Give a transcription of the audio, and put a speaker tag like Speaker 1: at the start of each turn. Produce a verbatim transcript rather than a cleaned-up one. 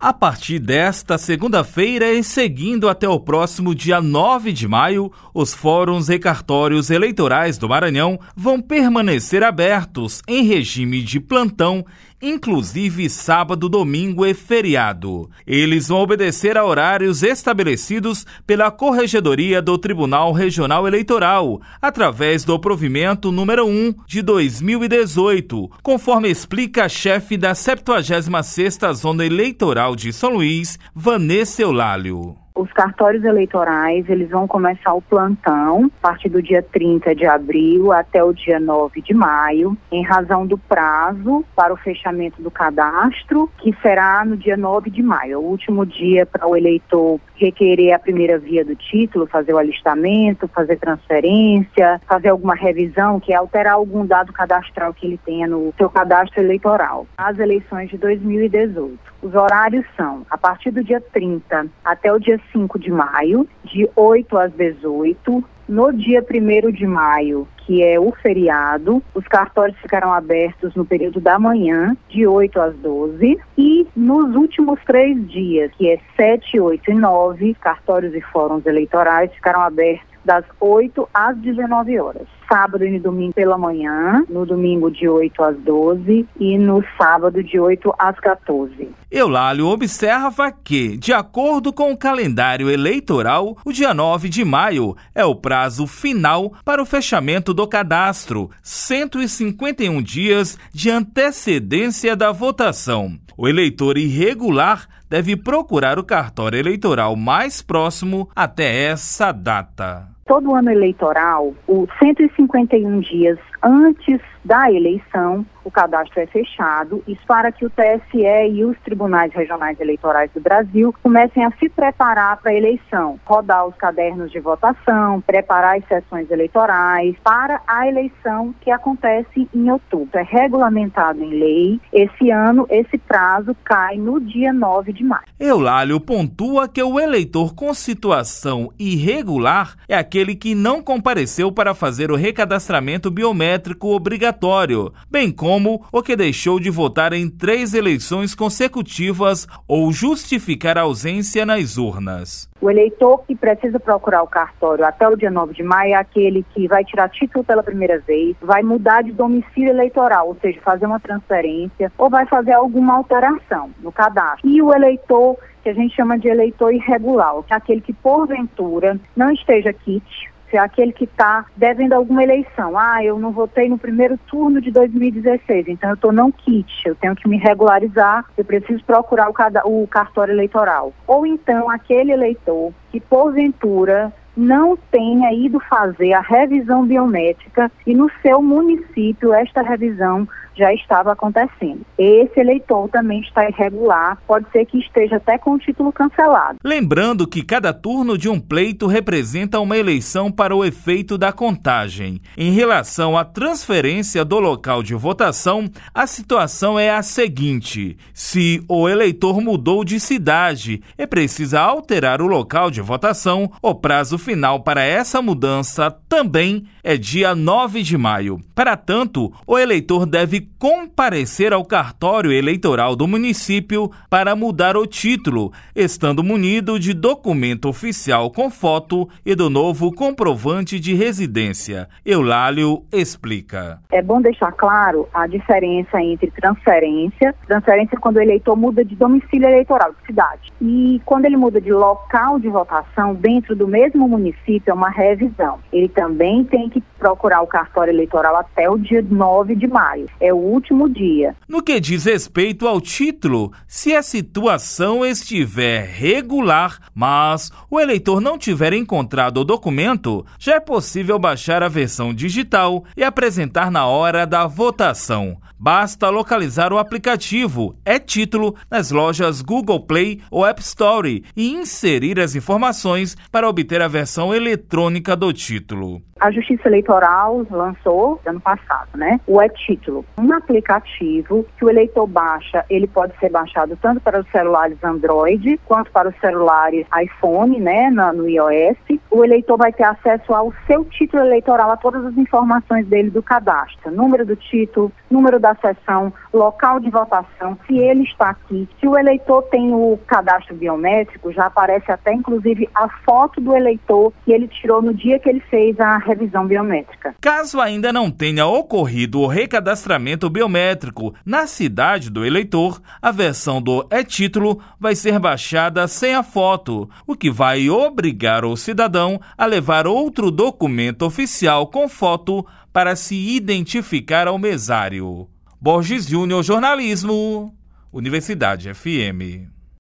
Speaker 1: A partir desta segunda-feira e seguindo até o próximo dia nove de maio, os fóruns e cartórios eleitorais do Maranhão vão permanecer abertos em regime de plantão, inclusive sábado, domingo e feriado. Eles vão obedecer a horários estabelecidos pela Corregedoria do Tribunal Regional Eleitoral, através do provimento número um de dois mil e dezoito, conforme explica a chefe da septuagésima sexta Zona Eleitoral de São Luís, Vanessa Eulálio.
Speaker 2: Os cartórios eleitorais, eles vão começar o plantão a partir do dia trinta de abril até o dia nove de maio, em razão do prazo para o fechamento do cadastro, que será no dia nove de maio, o último dia para o eleitor requerer a primeira via do título, fazer o alistamento, fazer transferência, fazer alguma revisão, que é alterar algum dado cadastral que ele tenha no seu cadastro eleitoral. As eleições de dois mil e dezoito. Os horários são a partir do dia trinta até o dia cinco de maio, de oito às dezoito. No dia primeiro de maio, que é o feriado, os cartórios ficarão abertos no período da manhã, de oito às doze. E nos últimos três dias, que é sete, oito e nove, cartórios e fóruns eleitorais ficarão abertos das oito às dezenove horas. Sábado e no domingo pela manhã, no domingo de oito às doze e no sábado de oito às quatorze.
Speaker 1: Eulálio observa que, de acordo com o calendário eleitoral, o dia nove de maio é o prazo final para o fechamento do cadastro, cento e cinquenta e um dias de antecedência da votação. O eleitor irregular deve procurar o cartório eleitoral mais próximo até essa data.
Speaker 2: Todo ano eleitoral, os cento e cinquenta e um dias antes da eleição, o cadastro é fechado, isso para que o T S E e os tribunais regionais eleitorais do Brasil comecem a se preparar para a eleição, rodar os cadernos de votação, preparar as sessões eleitorais para a eleição que acontece em outubro. É regulamentado em lei. Esse ano, esse prazo cai no dia nove de maio.
Speaker 1: Eulálio pontua que o eleitor com situação irregular é aquele que não compareceu para fazer o recadastramento biométrico obrigatório, bem como o que deixou de votar em três eleições consecutivas ou justificar a ausência nas urnas.
Speaker 2: O eleitor que precisa procurar o cartório até o dia nove de maio é aquele que vai tirar título pela primeira vez, vai mudar de domicílio eleitoral, ou seja, fazer uma transferência ou vai fazer alguma alteração no cadastro. E o eleitor que a gente chama de eleitor irregular, que é aquele que porventura não esteja quite, se é aquele que está devendo alguma eleição. Ah, eu não votei no primeiro turno de dois mil e dezesseis, então eu estou não quite, eu tenho que me regularizar, eu preciso procurar o, cada, o cartório eleitoral. Ou então aquele eleitor que porventura não tenha ido fazer a revisão biométrica e no seu município esta revisão já estava acontecendo. Esse eleitor também está irregular, pode ser que esteja até com o título cancelado.
Speaker 1: Lembrando que cada turno de um pleito representa uma eleição para o efeito da contagem. Em relação à transferência do local de votação, a situação é a seguinte: se o eleitor mudou de cidade e precisa alterar o local de votação, o prazo final para essa mudança também é dia nove de maio. Para tanto, o eleitor deve comparecer ao cartório eleitoral do município para mudar o título, estando munido de documento oficial com foto e do novo comprovante de residência. Eulálio explica.
Speaker 2: É bom deixar claro a diferença entre transferência, transferência quando o eleitor muda de domicílio eleitoral, de cidade, e quando ele muda de local de votação dentro do mesmo município, é uma revisão. Ele também tem que procurar o cartório eleitoral até o dia nove de maio. É o último dia.
Speaker 1: No que diz respeito ao título, se a situação estiver regular, mas o eleitor não tiver encontrado o documento, já é possível baixar a versão digital e apresentar na hora da votação. Basta localizar o aplicativo é-Título nas lojas Google Play ou App Store e inserir as informações para obter a versão eletrônica do título.
Speaker 2: A Justiça Eleitoral lançou, ano passado, né, o e-Título, um aplicativo que o eleitor baixa. Ele pode ser baixado tanto para os celulares Android quanto para os celulares iPhone, né, no, no iOS. O eleitor vai ter acesso ao seu título eleitoral, a todas as informações dele do cadastro, número do título, número da sessão, local de votação, se ele está aqui. Se o eleitor tem o cadastro biométrico, já aparece até inclusive a foto do eleitor que ele tirou no dia que ele fez a revisão biométrica.
Speaker 1: Caso ainda não tenha ocorrido o recadastramento biométrico na cidade do eleitor, a versão do e-Título vai ser baixada sem a foto, o que vai obrigar o cidadão a levar outro documento oficial com foto para se identificar ao mesário. Borges Júnior, jornalismo, Universidade F M.